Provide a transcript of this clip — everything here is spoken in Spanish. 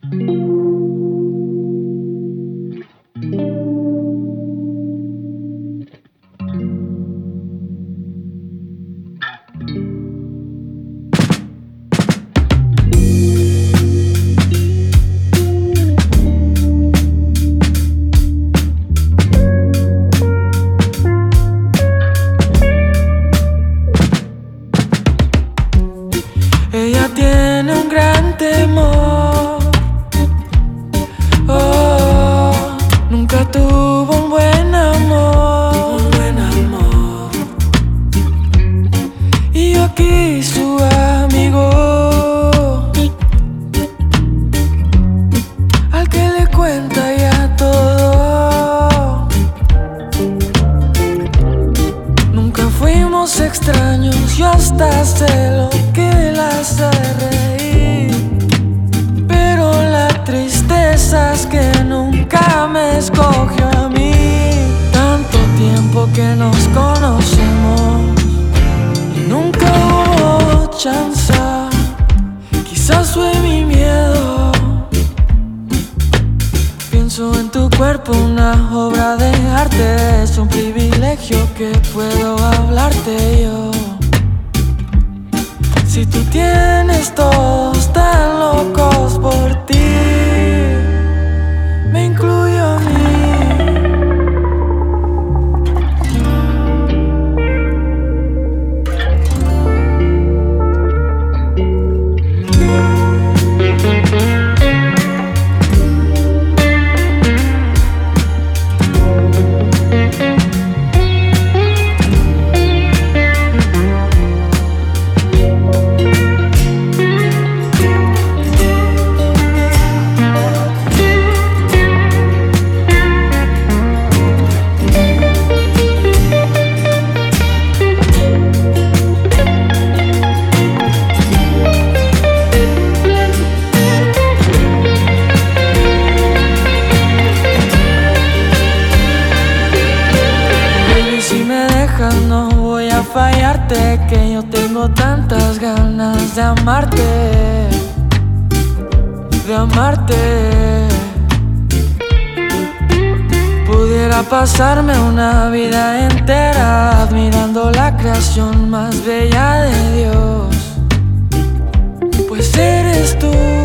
Ella tiene un gran temor, oh, nunca tuvo un buen amor, y yo aquí su amigo, al que le cuenta ya todo. Nunca fuimos extraños, yo hasta sé lo que la hace reír, pero la tristeza es que nunca me escogió a mí. Tanto tiempo que nos conocemos y nunca hubo chance. Quizás fue mi miedo. Pienso en tu cuerpo, una obra de arte. Es un privilegio que puedo hablarte yo. Si tú tienes todos tan locos por ti, me incluyo a mí. No voy a fallarte, que yo tengo tantas ganas de amarte, de amarte. Pudiera pasarme una vida entera admirando la creación más bella de Dios, pues eres tú.